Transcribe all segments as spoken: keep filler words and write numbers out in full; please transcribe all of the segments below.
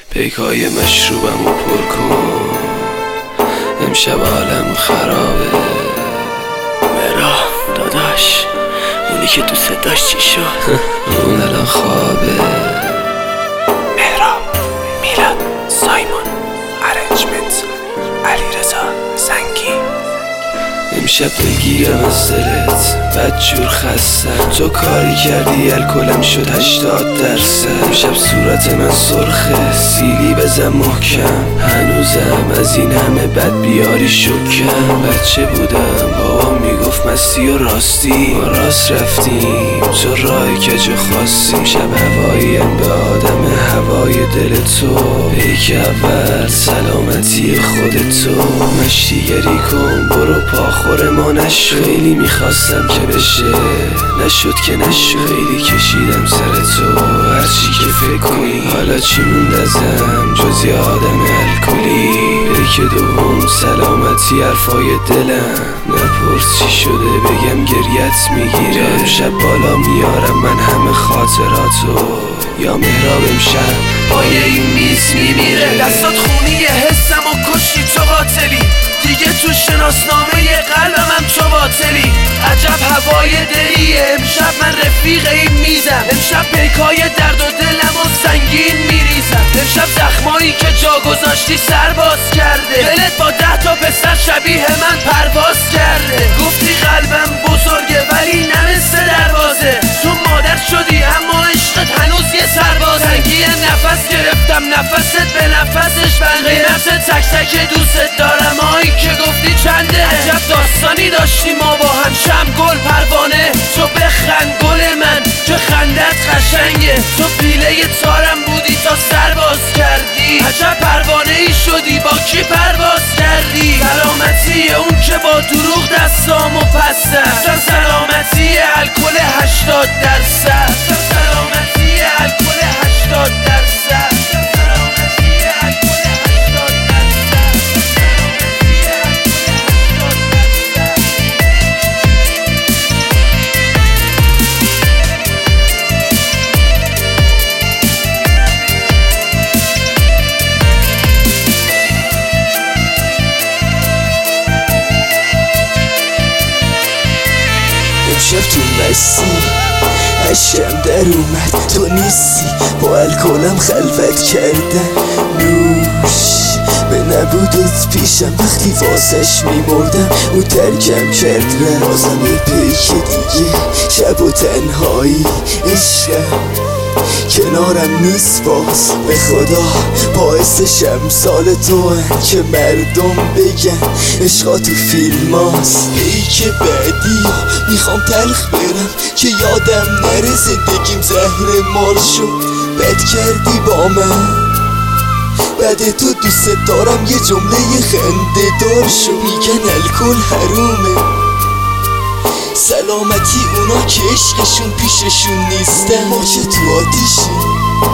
پیکای مشروبم رو پر کن، امشب عالم خرابه. مرا داداش، اونی که دوست داشت چی شد؟ اون الان خوابه. مهراب، میلاد، سایمون، ارنجمنت، علیرضا زنگی. امشب دلگیرم از دلت، بدجور خستم. تو کاری کردی الکلم شد هشتاد درصد. امشب صورت من سرخه، سیلی بزن محکم. هنوزم از این همه بد بیاری شکم. بچه بودم بابام میگفت مستی و راستی، ما راست رفتیم تو راه کج خواستی. امشب هواییم به آدم هوای دل تو، پیک اول سلامتی خود تو. مشتیگری کن برو پاخور ما نشد. خیلی میخواستم که بشه نشد که نشد. خیلی کشیدم سر تو هرچی که فکر کنی. حالا چی موند ازم جز یه آدم الکلی؟ پیک دوم سلامتی حرفای دلم. نپرس چی شده بگم گریت میگیره. امشب بالا میارم من همه خاطراتو. یا مهراب امشب پای این میز میمیره. دستات خونی حسم و کشتی تو قاتلی. دیگه تو شناسنامه قلبم تو باطلی. عجب هوای دلیه. امشب من رفیق این میزم. امشب پیکای درد و دلم و سنگین میریزم. امشب زخمایی که جا گذاشتی سرباز کرده. دلت با ده تا پسر شبیه من پرواز کرده. گفتی قلبم بزرگه ولی نمسته دروازه. تو مادر شدی اما عشقت هنوز یه سربازه. سنگی نفس گرفتم نفست به نفسش بنده. قیمت تک تک دوست دارم هایی که گفتی چنده. عجب داستانی داشتی ما با هم شم گل پروانه. تو بخند گل من که خندت قشنگه. تو پیله تارم بودی تا سرباز کردی. عجب پروانه ای شدی با کی پرواز کردی. سلامتی اون که با دروغ دستامو پس زد. سلامتی الکل هشتاد درصد. سلامتی الکل هشتاد درصد. امشب تو مستی عشقم در اومد تو نیستی. با الکلم خلوت کردم نوش به نبودت پیشم. وقتی واسش میمردم او ترکم کرد رفت. بازم یه پیک دیگه شب و تنهایی. عشقم کنارم نیست باز به خدا. باعث شمسال تو هم که مردم بگن عشقا تو فیلم هاست. پیک بعدی ها میخوام تلخ برم که یادم نره زندگیم زهر مار شد. بد کردی با من بعد تو دوست دارم یه جمله خنده دار شد. میگن الکل حرومه سلامتی اونا که عشقشون پیششون نیستن. ما که تو آتیشیم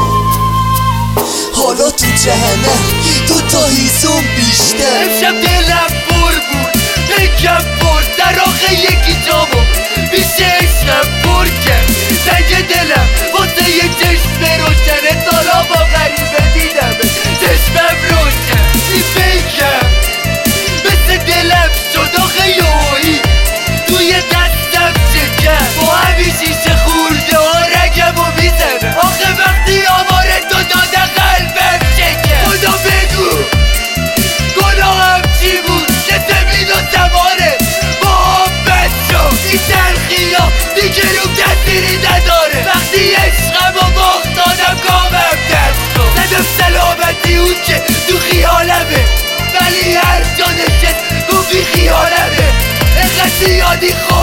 حالا تو جهنم دو تا هیزم بیشتر. امشب دلم پر بود پیکم پر در آخه یکی جامو بیشه عشقم پر کرد. زنگ دلم واسه یه چشم روشنه. سالا با غریبه دیدم چشمم روشن. این پیکم مثل دلم شد آخه یوهی توی دستم شکر. با همین شیشه خورده ها رگم و میزنم. آخه وقتی آوار تو داده قلبم شکر. خدا بگو گناهم چی بود که زمین و زمانه با هم بد شد. این تلخی ها دیگه رو کسیری نداره. وقتی عشقم و باخت دادم کامم دست شد. ندم سلامتی اون که تو خیالمه ولی هر جا نشست گفتی خیالمه. اینقدر زیادی خود